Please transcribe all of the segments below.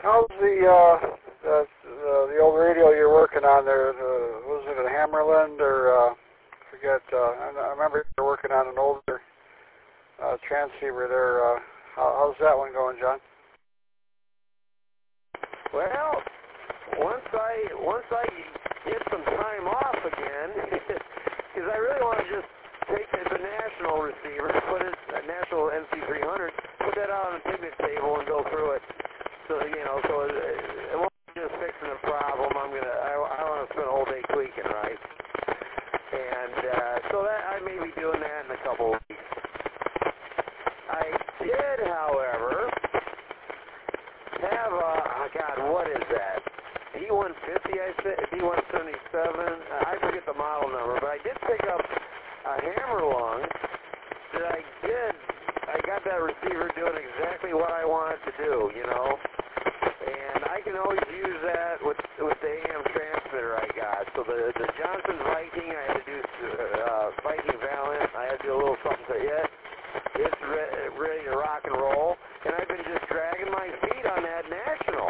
How's the old radio you're working on there? Was it a Hammerland or forget? I remember you were working on an older transceiver there. How's that one going, John? Well, once I get some time off again, because I really want to just take the national receiver, put it a national NC300, put that out on a picnic table and go through it. So so it won't be just fixing a problem. I want to spend a whole day tweaking, right? And so that I may be doing that in a couple of weeks. I did, however, have what is that? D150, I said, D177. I forget the model number, but I did pick up a Hammerlung that I got that receiver doing exactly what I wanted to do, and I can always use that with the AM transmitter I got. So the Johnson Viking, I had to do Viking Valiant. I had to do a little something to it. It's ready to rock and roll, and I've been just dragging my feet on that national.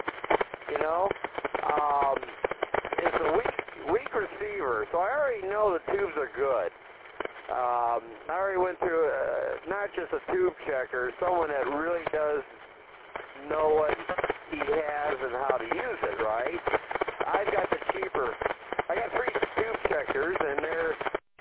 It's a weak receiver, so I already know the tubes are good. I already went through not just a tube checker, someone that really does know what he has and how to use it, right? I got 3 tube checkers, and they're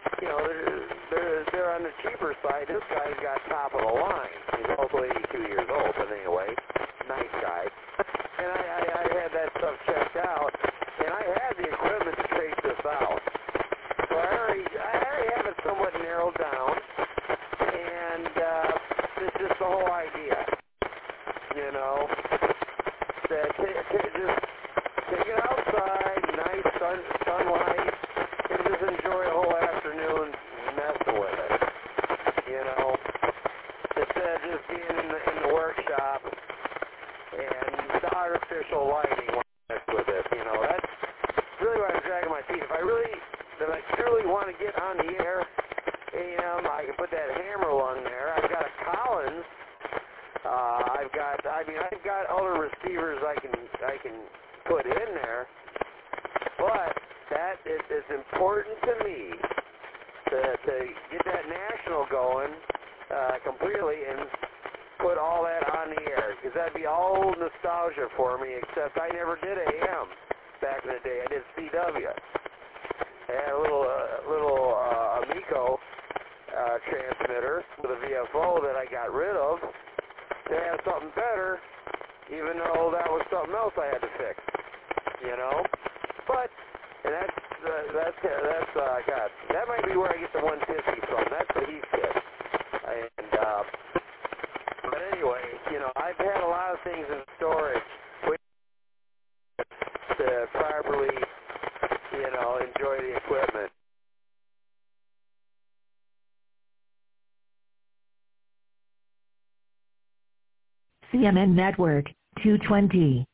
on the cheaper side. This guy's got top of the line. He's also 82 years old, but anyway, nice guy. And I had that stuff checked out, and I had the equipment to trace this out. So I already have it somewhat narrowed down, and it's just the whole idea, that just take it outside, nice sunlight, and just enjoy a whole afternoon messing with it, instead of just being in the workshop and the artificial lighting with it, that's really why I'm dragging my feet. If I truly want to get on the air, I can put that Hammerlung there. I've got a Collins. I've got other receivers I can put in there, but that is important to me to get that national going completely and put all that on the air, because that'd be all nostalgia for me, except I never did AM back in the day. I did CW. I had a little Amico transmitter with a VFO that I got rid of to have something better, even though that was something else I had to fix, But, and that might be where I get the 150 from. That's the Heathkit. And, but anyway, I've had a lot of things in storage to properly, enjoy the equipment. CMN Network 220.